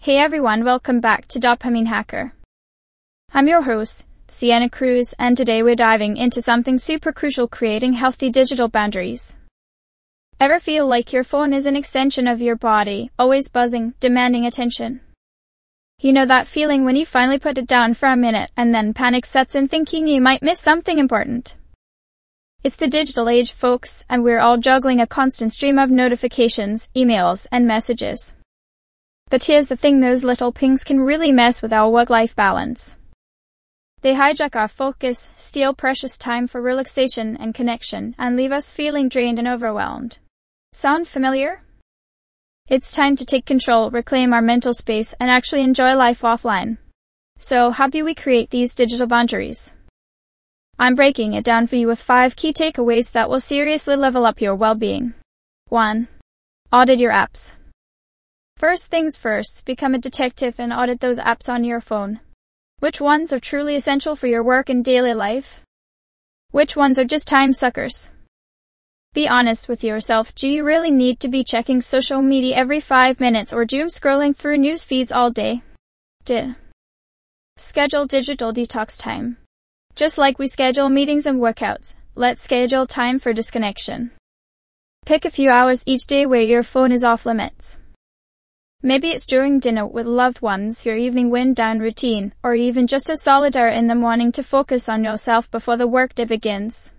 Hey everyone, welcome back to Dopamine Hacker. I'm your host, Sienna Cruz, and today we're diving into something super crucial: creating healthy digital boundaries. Ever feel like your phone is an extension of your body, always buzzing, demanding attention? You know that feeling when you finally put it down for a minute and then panic sets in, thinking you might miss something important? It's the digital age, folks, and we're all juggling a constant stream of notifications, emails, and messages. But here's the thing: those little pings can really mess with our work-life balance. They hijack our focus, steal precious time for relaxation and connection, and leave us feeling drained and overwhelmed. Sound familiar? It's time to take control, reclaim our mental space, and actually enjoy life offline. So, how do we create these digital boundaries? I'm breaking it down for you with 5 key takeaways that will seriously level up your well-being. 1. Audit your apps. First things first, become a detective and audit those apps on your phone. Which ones are truly essential for your work and daily life? Which ones are just time suckers? Be honest with yourself. Do you really need to be checking social media every 5 minutes or doom scrolling through news feeds all day? Schedule digital detox time. Just like we schedule meetings and workouts, let's schedule time for disconnection. Pick a few hours each day where your phone is off limits. Maybe it's during dinner with loved ones, your evening wind-down routine, or even just a solid hour in the morning to focus on yourself before the workday begins.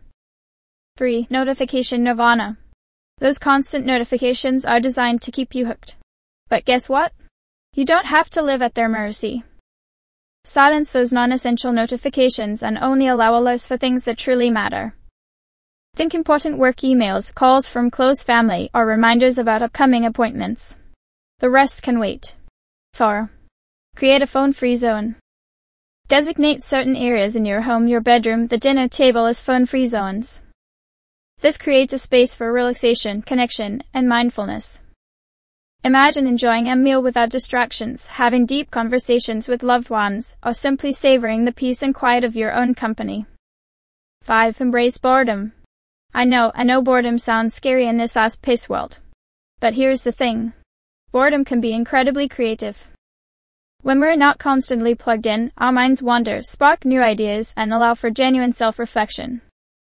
3. Notification nirvana. Those constant notifications are designed to keep you hooked. But guess what? You don't have to live at their mercy. Silence those non-essential notifications and only allow alerts for things that truly matter. Think important work emails, calls from close family, or reminders about upcoming appointments. The rest can wait. 4. Create a phone-free zone. Designate certain areas in your home, your bedroom, the dinner table as phone-free zones. This creates a space for relaxation, connection, and mindfulness. Imagine enjoying a meal without distractions, having deep conversations with loved ones, or simply savoring the peace and quiet of your own company. 5. Embrace boredom. I know boredom sounds scary in this fast-paced world. But here's the thing. Boredom can be incredibly creative. When we're not constantly plugged in, our minds wander, spark new ideas, and allow for genuine self-reflection.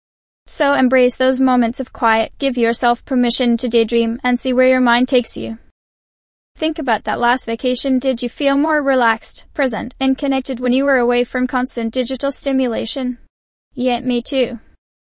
So embrace those moments of quiet, give yourself permission to daydream, and see where your mind takes you. Think about that last vacation. Did you feel more relaxed, present, and connected when you were away from constant digital stimulation? Yeah, me too.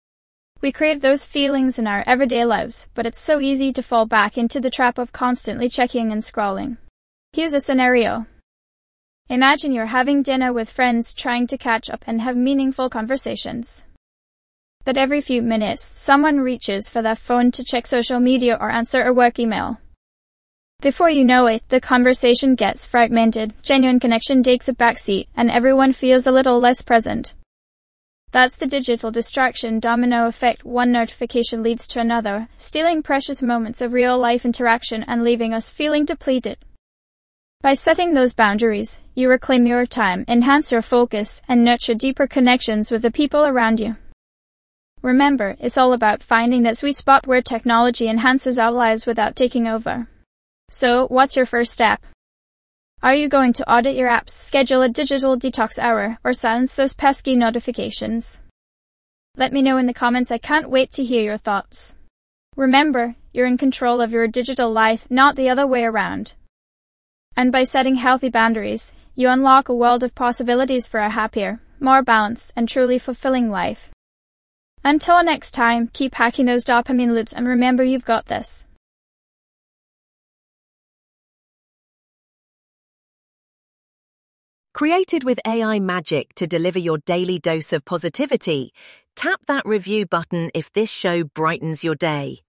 We crave those feelings in our everyday lives, but it's so easy to fall back into the trap of constantly checking and scrolling. Here's a scenario. Imagine you're having dinner with friends, trying to catch up and have meaningful conversations. But every few minutes, someone reaches for their phone to check social media or answer a work email. Before you know it, the conversation gets fragmented, genuine connection takes a backseat, and everyone feels a little less present. That's the digital distraction domino effect. One notification leads to another, stealing precious moments of real-life interaction and leaving us feeling depleted. By setting those boundaries, you reclaim your time, enhance your focus, and nurture deeper connections with the people around you. Remember, it's all about finding that sweet spot where technology enhances our lives without taking over. So, what's your first step? Are you going to audit your apps, schedule a digital detox hour, or silence those pesky notifications? Let me know in the comments. I can't wait to hear your thoughts. Remember, you're in control of your digital life, not the other way around. And by setting healthy boundaries, you unlock a world of possibilities for a happier, more balanced, and truly fulfilling life. Until next time, keep hacking those dopamine loops and remember, you've got this. Created with AI magic to deliver your daily dose of positivity, tap that review button if this show brightens your day.